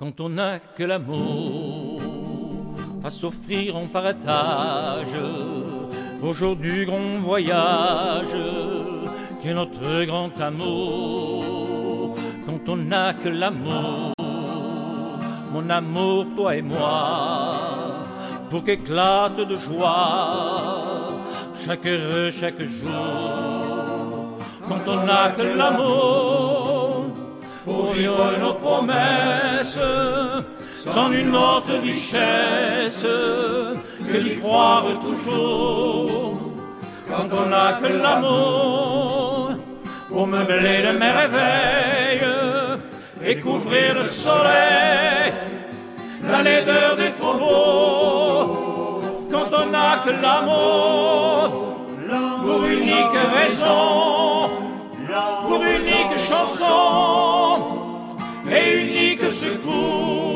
quand on n'a que l'amour à s'offrir en partage au jour du grand voyage qui est notre grand amour. Quand on n'a que l'amour, mon amour, toi et moi, pour qu'éclate de joie chaque heure, chaque jour. Quand on n'a que l'amour pour vivre nos promesses, sans une autre richesse que d'y croire toujours. Quand on n'a que l'amour pour meubler de mes réveils et couvrir le soleil, la laideur des faubourgs. Quand on n'a que l'amour pour unique raison, pour unique chanson et unique secours.